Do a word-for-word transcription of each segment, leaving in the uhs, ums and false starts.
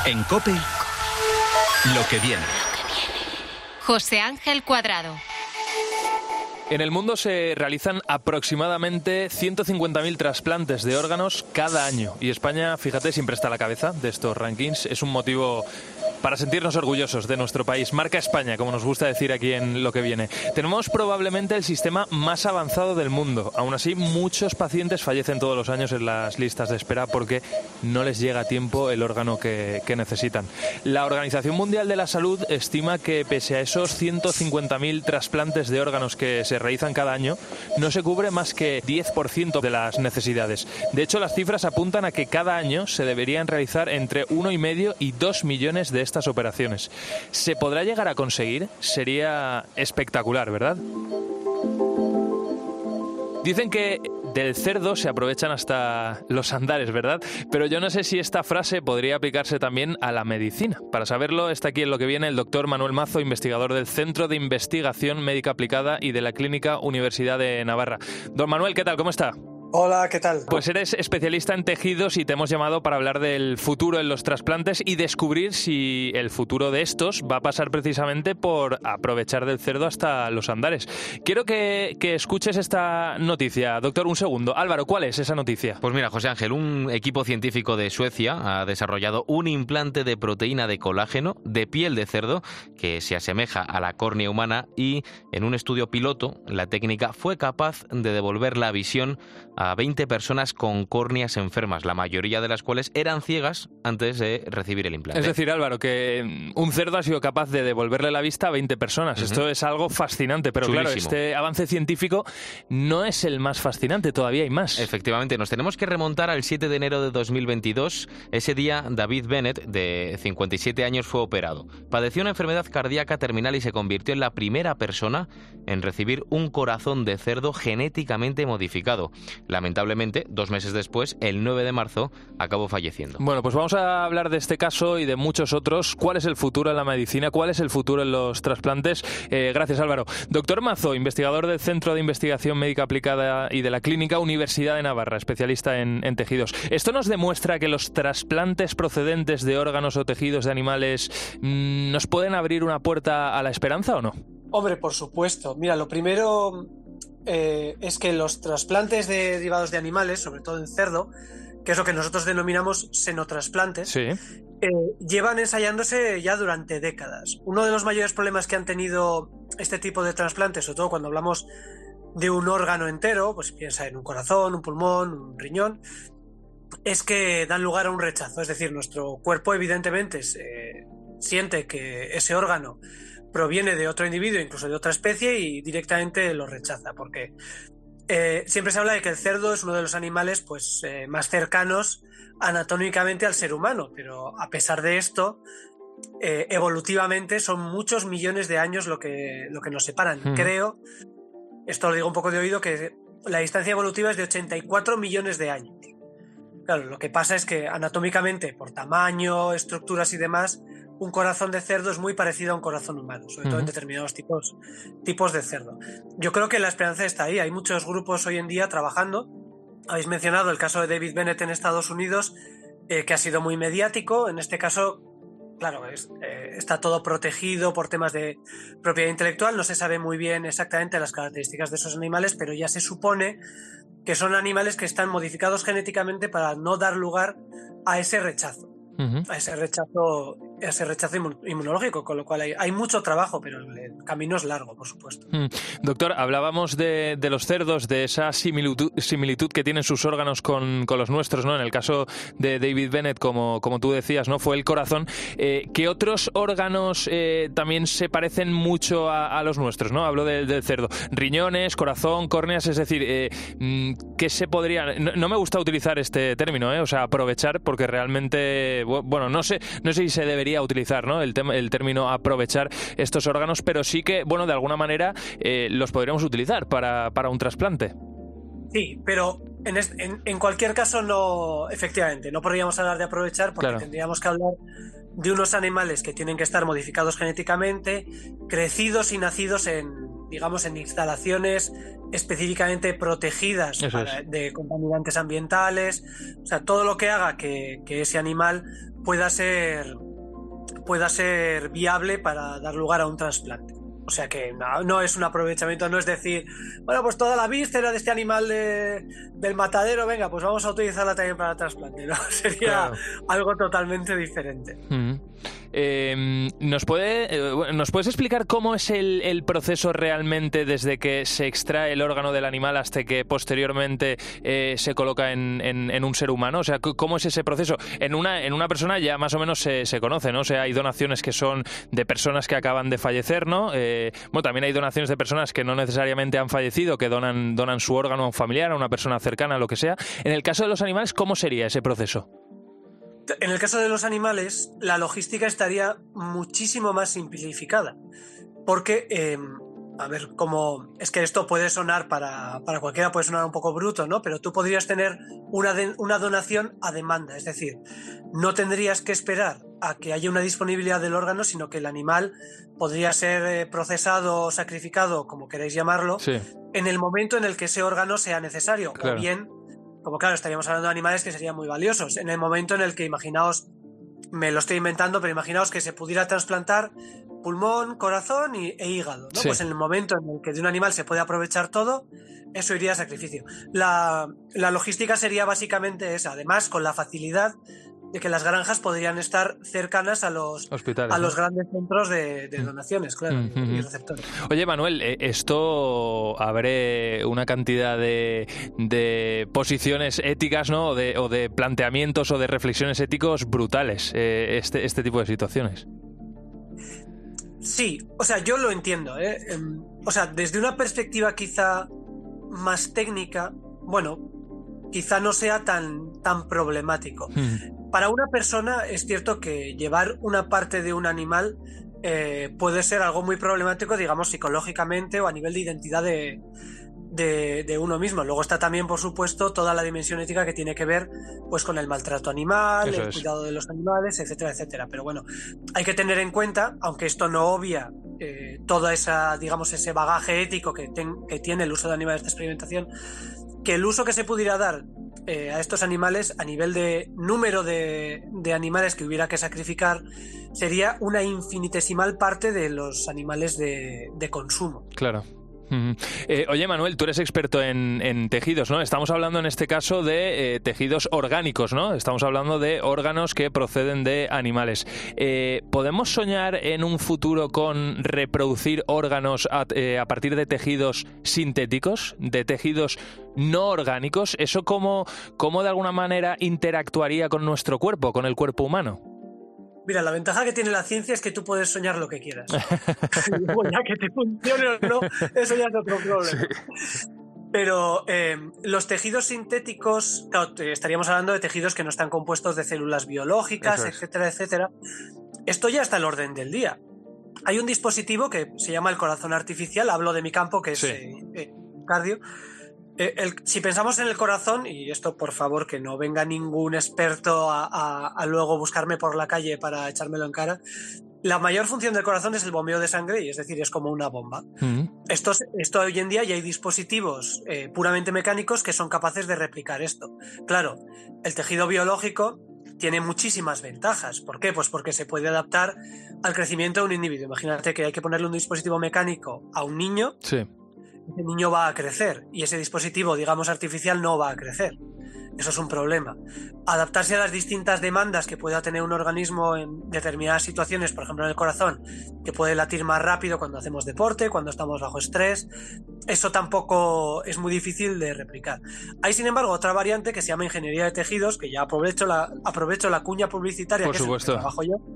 En COPE, lo que viene. José Ángel Cuadrado. En el mundo se realizan aproximadamente ciento cincuenta mil trasplantes de órganos cada año. Y España, fíjate, siempre está a la cabeza de estos rankings. Es un motivo para sentirnos orgullosos de nuestro país. Marca España, como nos gusta decir aquí en Lo que viene. Tenemos probablemente el sistema más avanzado del mundo. Aún así, muchos pacientes fallecen todos los años en las listas de espera porque no les llega a tiempo el órgano que, que necesitan. La Organización Mundial de la Salud estima que pese a esos ciento cincuenta mil trasplantes de órganos que se realizan cada año, no se cubre más que diez por ciento de las necesidades. De hecho, las cifras apuntan a que cada año se deberían realizar entre uno y medio y dos millones de estas operaciones. ¿Se podrá llegar a conseguir? Sería espectacular, ¿verdad? Dicen que del cerdo se aprovechan hasta los andares, ¿verdad? Pero yo no sé si esta frase podría aplicarse también a la medicina. Para saberlo, está aquí en Lo que viene el doctor Manuel Mazo, investigador del Centro de Investigación Médica Aplicada y de la Clínica Universidad de Navarra. Don Manuel, ¿qué tal? ¿Cómo está? Hola, ¿qué tal? Pues eres especialista en tejidos y te hemos llamado para hablar del futuro en los trasplantes y descubrir si el futuro de estos va a pasar precisamente por aprovechar del cerdo hasta los andares. Quiero que, que escuches esta noticia. Doctor, un segundo. Álvaro, ¿cuál es esa noticia? Pues mira, José Ángel, un equipo científico de Suecia ha desarrollado un implante de proteína de colágeno de piel de cerdo que se asemeja a la córnea humana y en un estudio piloto la técnica fue capaz de devolver la visión a veinte personas con córneas enfermas, la mayoría de las cuales eran ciegas antes de recibir el implante. Es decir, Álvaro, que un cerdo ha sido capaz de devolverle la vista a veinte personas. Uh-huh. Esto es algo fascinante, pero Chulísimo. Claro, este avance científico no es el más fascinante, todavía hay más. Efectivamente, nos tenemos que remontar al siete de enero de dos mil veintidós. Ese día, David Bennett, de cincuenta y siete años, fue operado. Padeció una enfermedad cardíaca terminal y se convirtió en la primera persona en recibir un corazón de cerdo genéticamente modificado. Lamentablemente, dos meses después, el nueve de marzo, acabó falleciendo. Bueno, pues vamos a hablar de este caso y de muchos otros. ¿Cuál es el futuro en la medicina? ¿Cuál es el futuro en los trasplantes? Eh, gracias, Álvaro. Doctor Mazo, investigador del Centro de Investigación Médica Aplicada y de la Clínica Universidad de Navarra, especialista en, en tejidos. ¿Esto nos demuestra que los trasplantes procedentes de órganos o tejidos de animales mmm, nos pueden abrir una puerta a la esperanza o no? Hombre, por supuesto. Mira, lo primero... Eh, es que los trasplantes de derivados de animales, sobre todo en cerdo, que es lo que nosotros denominamos xenotrasplantes, sí. eh, llevan ensayándose ya durante décadas. Uno de los mayores problemas que han tenido este tipo de trasplantes, sobre todo cuando hablamos de un órgano entero, pues piensa en un corazón, un pulmón, un riñón, es que dan lugar a un rechazo. Es decir, nuestro cuerpo evidentemente se, siente que ese órgano proviene de otro individuo, incluso de otra especie, y directamente lo rechaza, porque eh, siempre se habla de que el cerdo es uno de los animales pues, eh, más cercanos anatómicamente al ser humano, pero a pesar de esto, eh, evolutivamente son muchos millones de años lo que, lo que nos separan. Hmm. Creo, esto lo digo un poco de oído, que la distancia evolutiva es de ochenta y cuatro millones de años. Claro, lo que pasa es que anatómicamente, por tamaño, estructuras y demás, un corazón de cerdo es muy parecido a un corazón humano, sobre uh-huh. todo en determinados tipos, tipos de cerdo. Yo creo que la esperanza está ahí. Hay muchos grupos hoy en día trabajando. Habéis mencionado el caso de David Bennett en Estados Unidos, eh, que ha sido muy mediático. En este caso, claro, es, eh, está todo protegido por temas de propiedad intelectual. No se sabe muy bien exactamente las características de esos animales, pero ya se supone que son animales que están modificados genéticamente para no dar lugar a ese rechazo. Uh-huh. a ese rechazo a ese rechazo inmunológico, con lo cual hay, hay mucho trabajo, pero el camino es largo, por supuesto. Mm. Doctor, hablábamos de, de los cerdos, de esa similitud, similitud que tienen sus órganos con, con los nuestros, ¿no? En el caso de David Bennett, como, como tú decías, ¿no? Fue el corazón. Eh, ¿Qué otros órganos eh, también se parecen mucho a, a los nuestros, ¿no? Hablo de, del cerdo. Riñones, corazón, córneas, es decir, eh, ¿qué se podría...? No, no me gusta utilizar este término, ¿eh? O sea, aprovechar, porque realmente... Bueno, no sé, no sé si se debería utilizar, ¿no? el, tem- el término aprovechar estos órganos, pero sí que, bueno, de alguna manera eh, los podríamos utilizar para, para un trasplante. Sí, pero en, este, en, en cualquier caso no, efectivamente, no podríamos hablar de aprovechar porque claro. tendríamos que hablar de unos animales que tienen que estar modificados genéticamente, crecidos y nacidos en, digamos, en instalaciones específicamente protegidas para, de contaminantes ambientales, o sea, todo lo que haga que, que ese animal pueda ser, pueda ser viable para dar lugar a un trasplante. O sea que no, no es un aprovechamiento, no es decir, bueno, pues toda la víscera de este animal de, del matadero, venga, pues vamos a utilizarla también para el trasplante, ¿no? Sería claro. algo totalmente diferente. Mm. Eh, ¿nos, puede, eh, ¿Nos puedes explicar cómo es el, el proceso realmente desde que se extrae el órgano del animal hasta que posteriormente eh, se coloca en, en, en un ser humano? O sea, ¿cómo es ese proceso? En una, en una persona ya más o menos se, se conoce, ¿no? O sea, hay donaciones que son de personas que acaban de fallecer, ¿no? Eh, bueno, también hay donaciones de personas que no necesariamente han fallecido, que donan, donan su órgano a un familiar, a una persona cercana, lo que sea. En el caso de los animales, ¿cómo sería ese proceso? En el caso de los animales, la logística estaría muchísimo más simplificada, porque, eh, a ver, como es que esto puede sonar para, para cualquiera, puede sonar un poco bruto, ¿no? Pero tú podrías tener una, de, una donación a demanda, es decir, no tendrías que esperar a que haya una disponibilidad del órgano, sino que el animal podría ser eh, procesado o sacrificado, como queréis llamarlo, sí. en el momento en el que ese órgano sea necesario, claro. o bien... Como claro, estaríamos hablando de animales que serían muy valiosos. En el momento en el que, imaginaos, me lo estoy inventando, pero imaginaos que se pudiera trasplantar pulmón, corazón y, e hígado, ¿no? Sí. Pues en el momento en el que de un animal se puede aprovechar todo, eso iría a sacrificio. La, la logística sería básicamente esa, además con la facilidad de que las granjas podrían estar cercanas a los hospitales, a ¿no? los grandes centros de, de donaciones, claro, mm-hmm. y receptores. Oye, Manuel, esto abre una cantidad de, de posiciones éticas, ¿no? O de, o de planteamientos o de reflexiones éticos brutales, eh, este, este tipo de situaciones. Sí, o sea, yo lo entiendo, ¿eh? O sea, desde una perspectiva quizá más técnica, bueno, quizá no sea tan, tan problemático. Mm. Para una persona es cierto que llevar una parte de un animal eh, puede ser algo muy problemático, digamos, psicológicamente o a nivel de identidad de, de, de uno mismo. Luego está también, por supuesto, toda la dimensión ética que tiene que ver pues, con el maltrato animal, Eso el es. cuidado de los animales, etcétera, etcétera. Pero bueno, hay que tener en cuenta, aunque esto no obvia eh, toda esa, digamos, ese bagaje ético que, ten, que tiene el uso de animales de experimentación, que el uso que se pudiera dar eh, a estos animales a nivel de número de, de animales que hubiera que sacrificar sería una infinitesimal parte de los animales de, de consumo. Claro. Uh-huh. Eh, oye, Manuel, tú eres experto en, en tejidos, ¿no? Estamos hablando en este caso de eh, tejidos orgánicos, ¿no? Estamos hablando de órganos que proceden de animales. Eh, ¿Podemos soñar en un futuro con reproducir órganos a, eh, a partir de tejidos sintéticos, de tejidos no orgánicos? ¿Eso cómo, cómo de alguna manera interactuaría con nuestro cuerpo, con el cuerpo humano? Mira, la ventaja que tiene la ciencia es que tú puedes soñar lo que quieras. Ya que te funcione o no, eso ya es otro problema. Sí. Pero eh, los tejidos sintéticos, claro, estaríamos hablando de tejidos que no están compuestos de células biológicas, es. etcétera, etcétera. Esto ya está al orden del día. Hay un dispositivo que se llama el corazón artificial, hablo de mi campo, que es sí. eh, eh, cardio. Eh, el, si pensamos en el corazón, y esto por favor que no venga ningún experto a, a, a luego buscarme por la calle para echármelo en cara, la mayor función del corazón es el bombeo de sangre, y es decir, es como una bomba. Mm. Esto, esto hoy en día ya hay dispositivos eh, puramente mecánicos que son capaces de replicar esto. Claro, el tejido biológico tiene muchísimas ventajas. ¿Por qué? Pues porque se puede adaptar al crecimiento de un individuo. Imagínate que hay que ponerle un dispositivo mecánico a un niño. Sí. Ese niño va a crecer y ese dispositivo, digamos, artificial no va a crecer. Eso es un problema. Adaptarse a las distintas demandas que pueda tener un organismo en determinadas situaciones, por ejemplo en el corazón, que puede latir más rápido cuando hacemos deporte, cuando estamos bajo estrés, eso tampoco es muy difícil de replicar. Hay, sin embargo, otra variante que se llama ingeniería de tejidos, que ya aprovecho la, aprovecho la cuña publicitaria, por que supuesto. es el que trabajo yo.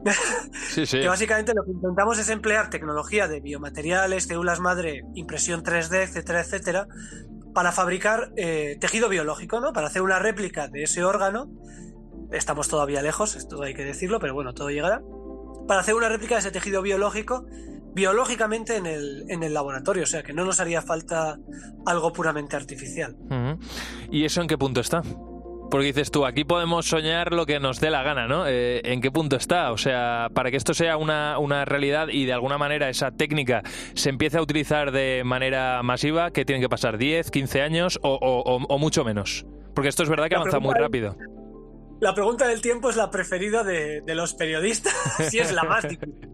Sí, sí. Que básicamente lo que intentamos es emplear tecnología de biomateriales, células madre, impresión tres D, etcétera, etcétera, para fabricar eh, tejido biológico, ¿no? Para hacer una réplica de ese órgano. Estamos todavía lejos, esto hay que decirlo, pero bueno, todo llegará. Para hacer una réplica de ese tejido biológico, biológicamente en el, en el laboratorio, o sea que no nos haría falta algo puramente artificial. Uh-huh. ¿Y eso en qué punto está? Porque dices tú, aquí podemos soñar lo que nos dé la gana, ¿no? Eh, ¿En qué punto está? O sea, para que esto sea una, una realidad y de alguna manera esa técnica se empiece a utilizar de manera masiva, ¿qué tienen que pasar? ¿diez, quince años o, o, o, o mucho menos? Porque esto es verdad que La avanza muy pregunta rápido. es- La pregunta del tiempo es la preferida de, de los periodistas, si es la más difícil.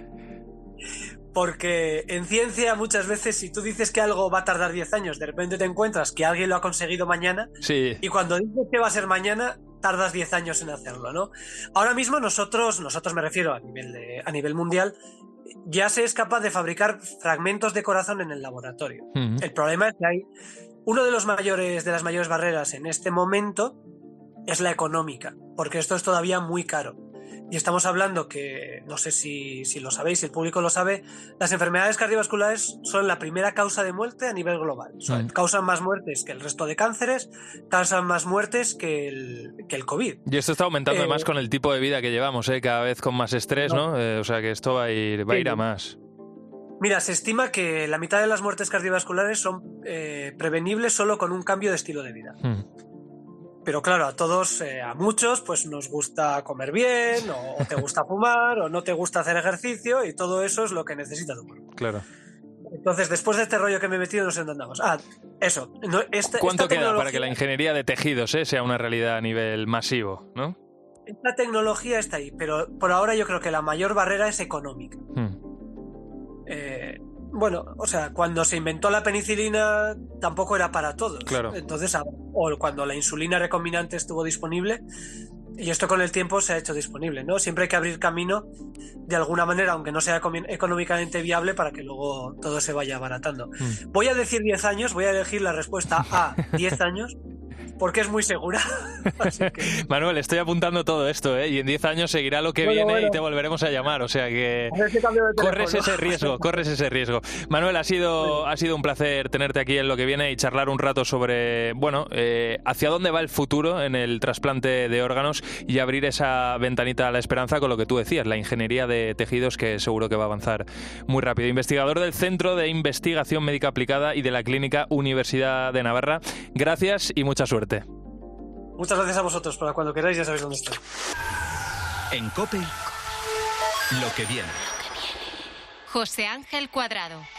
Porque en ciencia muchas veces si tú dices que algo va a tardar diez años, de repente te encuentras que alguien lo ha conseguido mañana Sí. y cuando dices que va a ser mañana, tardas diez años en hacerlo, ¿no? Ahora mismo nosotros, nosotros me refiero a nivel, de, a nivel mundial, ya se es capaz de fabricar fragmentos de corazón en el laboratorio. Uh-huh. El problema es que hay uno de los mayores, de las mayores barreras en este momento es la económica, porque esto es todavía muy caro. Y estamos hablando que, no sé si, si lo sabéis, si el público lo sabe, las enfermedades cardiovasculares son la primera causa de muerte a nivel global. Son, Mm. Causan más muertes que el resto de cánceres, causan más muertes que el, que el COVID. Y esto está aumentando Eh, además con el tipo de vida que llevamos, ¿eh? Cada vez con más estrés, ¿no? Eh, o sea que esto va a ir, va a, ir a más. Mira, se estima que la mitad de las muertes cardiovasculares son eh, prevenibles solo con un cambio de estilo de vida. Mm. Pero claro, a todos, eh, a muchos, pues nos gusta comer bien, o te gusta fumar, o no te gusta hacer ejercicio, y todo eso es lo que necesita tu cuerpo. Claro. Entonces, después de este rollo que me he metido, no sé dónde andamos. Ah, eso. No, esta, ¿Cuánto esta queda para tecnología- que la ingeniería de tejidos eh, sea una realidad a nivel masivo, ¿no? Esta tecnología está ahí, pero por ahora yo creo que la mayor barrera es económica. Mm. Eh, bueno, o sea, cuando se inventó la penicilina tampoco era para todos. Claro. Entonces, a- o cuando la insulina recombinante estuvo disponible, y esto con el tiempo se ha hecho disponible, ¿no? Siempre hay que abrir camino de alguna manera, aunque no sea ecomi- económicamente viable, para que luego todo se vaya abaratando. Mm. Voy a decir diez años, voy a elegir la respuesta A, diez años, porque es muy segura. Así que, Manuel, estoy apuntando todo esto, ¿eh? Y en diez años seguirá lo que Bueno, viene bueno. y te volveremos a llamar, o sea que... a ver si cambio de Corres teléfono. ese riesgo, corres ese riesgo. Manuel, ha sido, ha sido un placer tenerte aquí en Lo que viene y charlar un rato sobre, bueno, eh, hacia dónde va el futuro en el trasplante de órganos y abrir esa ventanita a la esperanza con lo que tú decías, la ingeniería de tejidos, que seguro que va a avanzar muy rápido. Investigador del Centro de Investigación Médica Aplicada y de la Clínica Universidad de Navarra. Gracias y mucha suerte. Muchas gracias a vosotros. Para cuando queráis ya sabéis dónde estoy. En COPE, lo que viene. José Ángel Cuadrado.